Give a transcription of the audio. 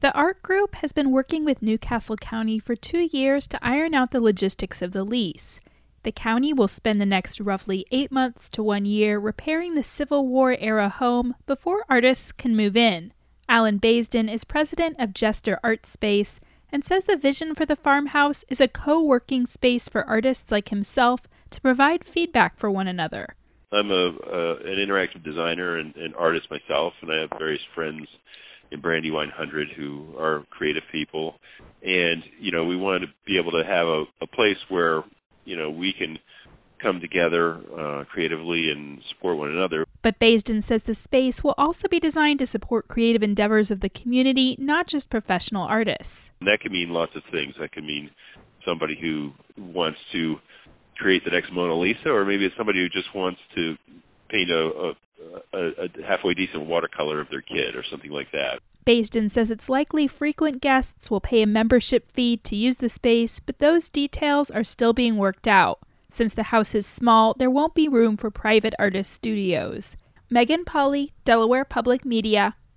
The art group has been working with Newcastle County for 2 years to iron out the logistics of the lease. The county will spend the next roughly 8 months to 1 year repairing the Civil War-era home before artists can move in. Alan Baisden is president of Jester Art Space and says the vision for the farmhouse is a co-working space for artists like himself to provide feedback for one another. I'm an interactive designer and artist myself, and I have various friends in Brandywine 100 who are creative people. And, we wanted to be able to have a place where, we can come together creatively and support one another. But Baisden says the space will also be designed to support creative endeavors of the community, not just professional artists. And that can mean lots of things. That can mean somebody who wants to create the next Mona Lisa, or maybe it's somebody who just wants to paint a halfway decent watercolor of their kid or something like that. Baisden says it's likely frequent guests will pay a membership fee to use the space, but those details are still being worked out. Since the house is small, there won't be room for private artist studios. Megan Polly, Delaware Public Media.